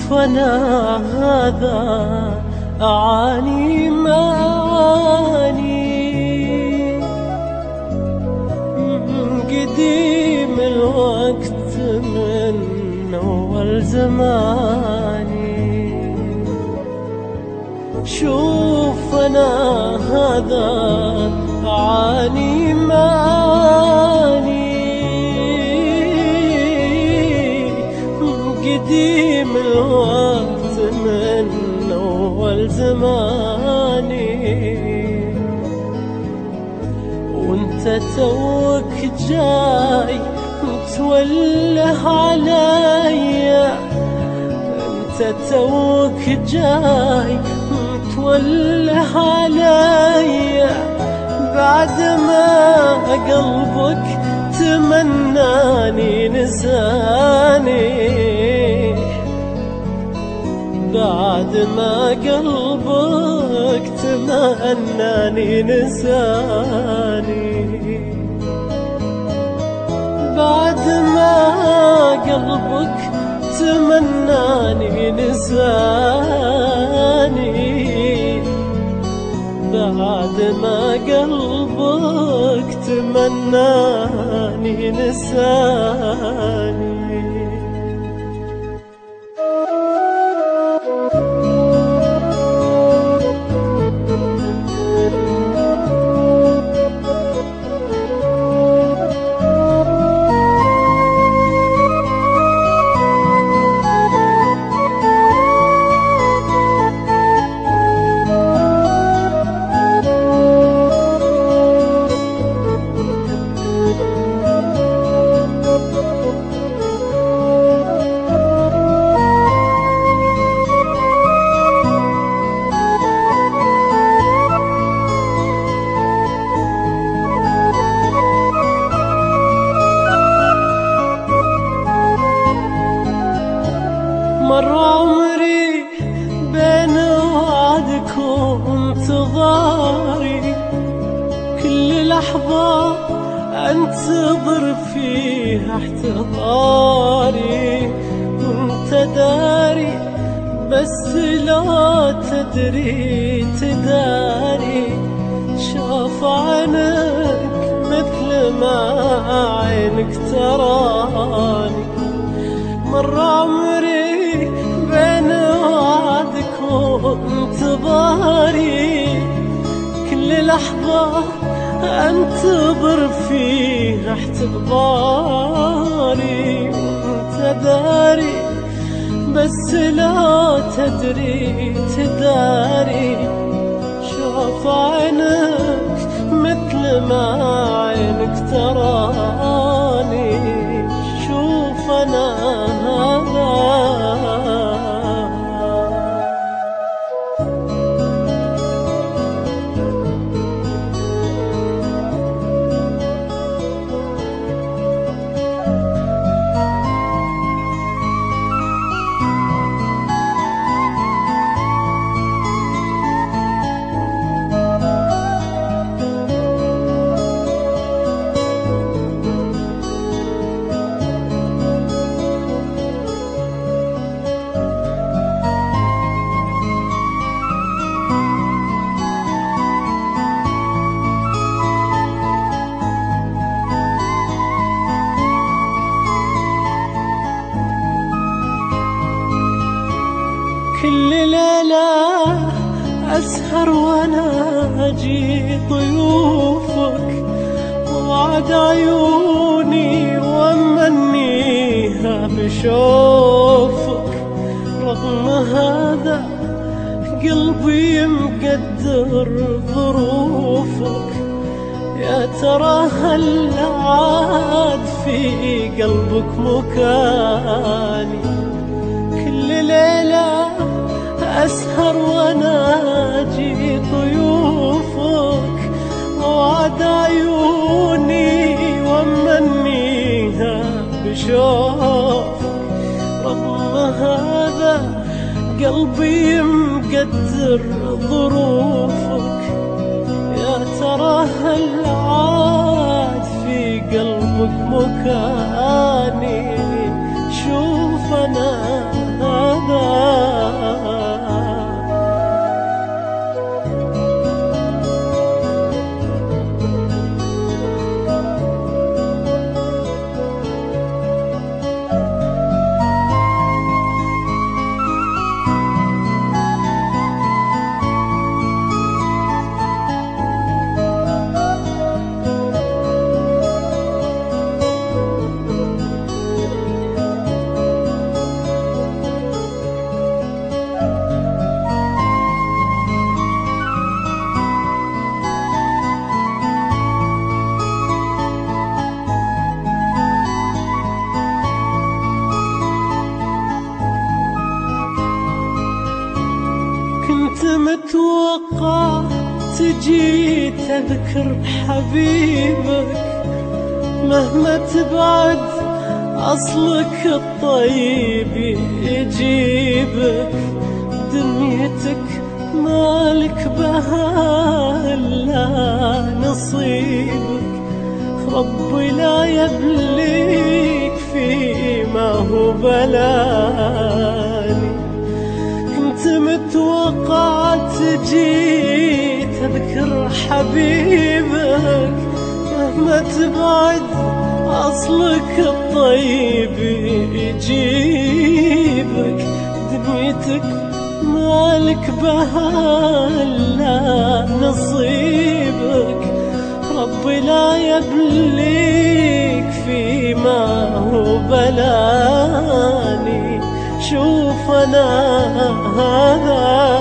أنا هذا أعاني معاني قديم الوقت من أول زماني. شوف أنا هذا أعاني معاني قديم الوقت من أول زماني. وانت توك جاي متوله عليا، انت توك جاي متوله عليا بعد ما قلبك تمناني نساني، بعد ما قلبك تمناني نساني، بعد ما قلبك تمناني نساني، بعد ما قلبك تمناني نساني. مر عمري بين وعدك وانتظاري، كل لحظة انتظر فيها احتضاري، وانت داري بس لا تدري تداري، شاف عينك مثل ما عينك تراني. مر عمري بين وعدك وانتظاري، كل لحظة انتظر فيها احتضاري، وانت داري بس لا تدري تداري، شوف عينك مثل ما عينك تراني. شوف أنا هذا كل ليلة أسهر وأنا أجي ضيوفك، ووعد عيوني وأمنيها بشوفك، رغم هذا قلبي مقدر ظروفك. يا ترى هل عاد في قلبك مكاني؟ كل ليلة أسهر وأنا أجي ضيوفك، ووعد عيوني وأمنيها بشوفك، رغم هذا قلبي مقدر ظروفك. يا ترى هل عاد في قلبك مكاني؟ شوف أنا هذا متوقع تجي تذكر حبيبك، مهما تبعد أصلك الطيب يجيبك. دنيتك مالك بها إلا نصيبك، ربي لا يبليك فيما هو بلاني. كنت متوقع تجي تذكر حبيبك، مهما تبعد أصلك الطيب يجيبك. دنيتك مالك بها إلا نصيبك، ربي لا يبليك فيما هو بلاني. شوف أنا هذا